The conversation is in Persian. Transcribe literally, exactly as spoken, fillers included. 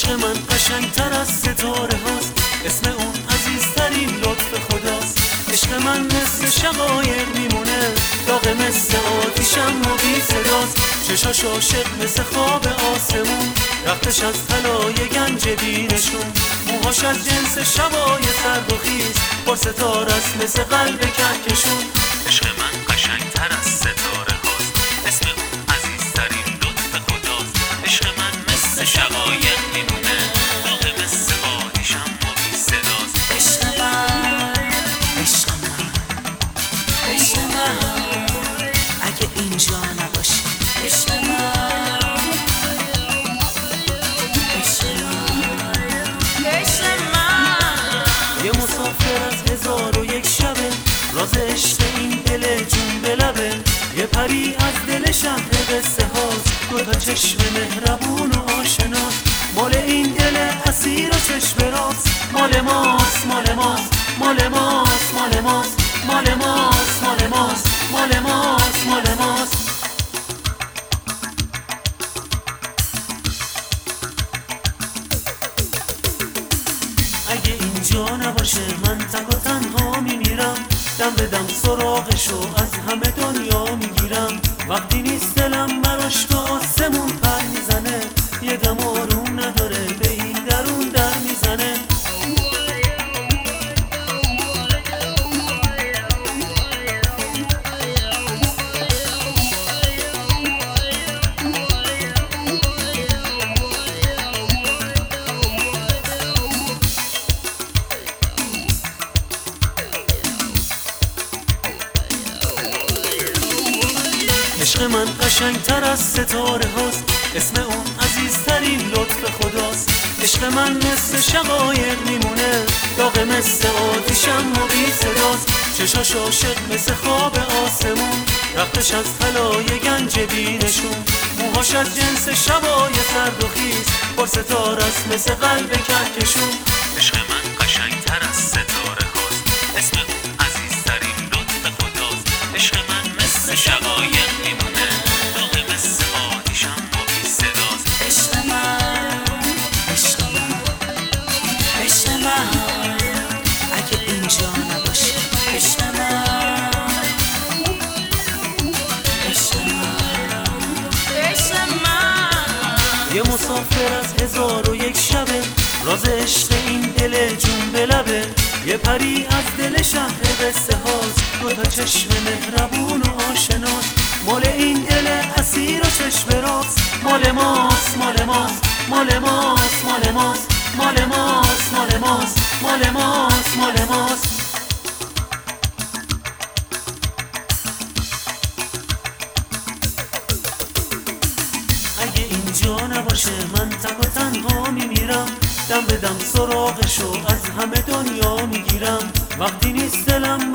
عشق من قشنگتر از ستاره هاست، اسم اون عزیزترین لطف خداست. عشق من مثل شقایق میمونه، داغ مثل آتیشم و بی صداست. چشاش عاشق مثل خواب آسمون، رختش از طلای گنج بینشون. موهاش از جنس شبای سرد و خیز، پر ستاره است مثل قلب کهکشون. عشق من قشنگتر از ستاره هاست، اسم اون عزیزترین لطف خداست. عشق من مثل شقایق میمونه، داغ مثل آتیشم و بی صداست. عشق من، عشق من، عشق من، اگه اینجا نباشی. عشق من، عشق من، عشق من. یه مسافر از هزار و یک شبه، راز عشق این دل جون به لبه. یه پری از دل شهر قصه هاست، دوتا چشم مهربون و آشناست. مال این دل اسیر و چشم راست، مال ماست مال ماست مال ماست مال ماست مال ماست مال ماست مال ماست مال ماست. اگه اینجا نباشه من تک و تنها میمیرم، دم به دم سراغشو از همه دنیا میگیرم. وقتی نیست دلم براش تو آسمون پر میزنه، یه دم آروم نداره به این درون در میزنه. عشق من قشنگتر از ستاره هاست، اسم اون عزیزترین لطف خداست. عشق من مثل شقایق میمونه، داغ مثل آتیشم و بی صداست. چشاش عاشق مثل خواب آسمون، رختش از طلای گنج بینشون. موهاش از جنس شبای سرد و خیز، پر ستاره است مثل قلب کهکشون. عشق من قشنگتر از ستاره هاست، اسم اون عزیزترین لطف خداست. عشق من مثل شقایق میمونه، داغ مثل آتیشم و بی صداست. عشق من، عشق من، عشق من، اگه اینجا نباشی. عشق من، عشق من، عشق من. یه مسافر از هزار و یک شبه، راز عشق این دل جون به لبه. یه پری از دل شهر قصه هاست، دوتا چشم مهربون و آشناست. مال این دل اسیر و چشم راست، مال ماست مال ماست مال ماست مال ماست مال ماست مال ماست مال ماست مال ماست. اگه اینجا نباشه من تک و تنها میمیرم، دم به دم سراغشو از همه دنیا میگیرم. وقتی نیست دلم